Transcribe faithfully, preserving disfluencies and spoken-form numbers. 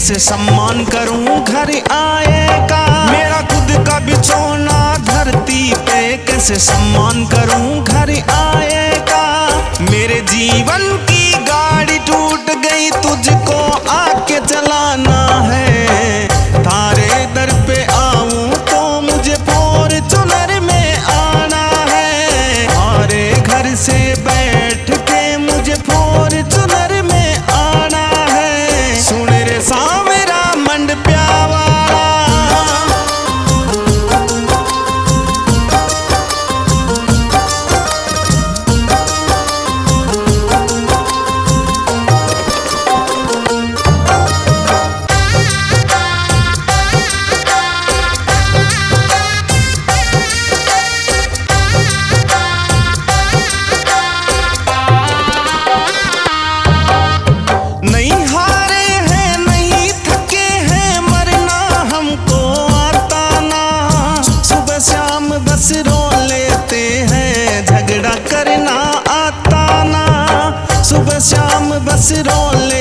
कैसे सम्मान करूं घर आएगा। मेरा खुद का बिछोना धरती पे कैसे सम्मान करूं घर आएगा। मेरे जीवन की गाड़ी टूट गई तुझको आके चलाना है। तारे दर पे आऊं तो मुझे फॉर्च्यूनर में आना है। तारे घर से बैठ के मुझे फॉर्च्यूनर में आना है। सुन रे सावरा मंड प्यावारा, नहीं हारे हैं नहीं थके हैं मरना हमको आता ना। सुबह शाम बस रो लेते हैं झगड़ा करना आता ना। सुबह शाम बस रो ले